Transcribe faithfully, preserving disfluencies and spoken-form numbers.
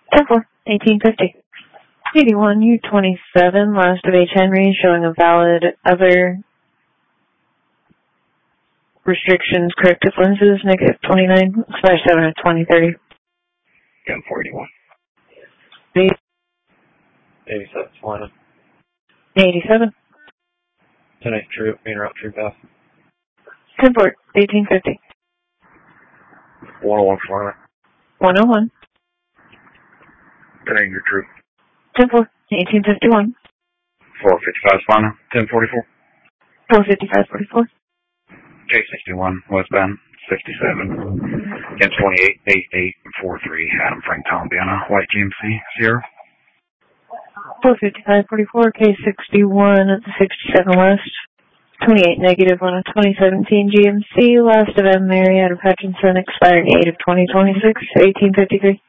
ten four, eighteen fifty. eighty-one U twenty-seven, last of H. Henry, showing a valid other restrictions, corrective lenses, negative twenty-nine, slash seven of twenty thirty. ten four eighty-one. eighty-seven, Solana. eighty-seven. ten eight, true, interrupt, true path. ten four, eighteen fifty. one oh one, Solana. one oh one. ten eight, you're true. ten four, eighteen fifty-one. four fifty-five, Solana. ten forty-four. four fifty-five forty-four. J sixty-one, westbound, sixty-seven. ten twenty-eight, eighty-eight, forty-three, Adam Frank Columbiana, white G M C, Sierra. four fifty-five forty-four, K sixty-one at the sixty-seven west. twenty-eight negative on a twenty seventeen G M C, last of M. Mary out of Hutchinson, expiring eight of twenty twenty-six, eighteen fifty-three.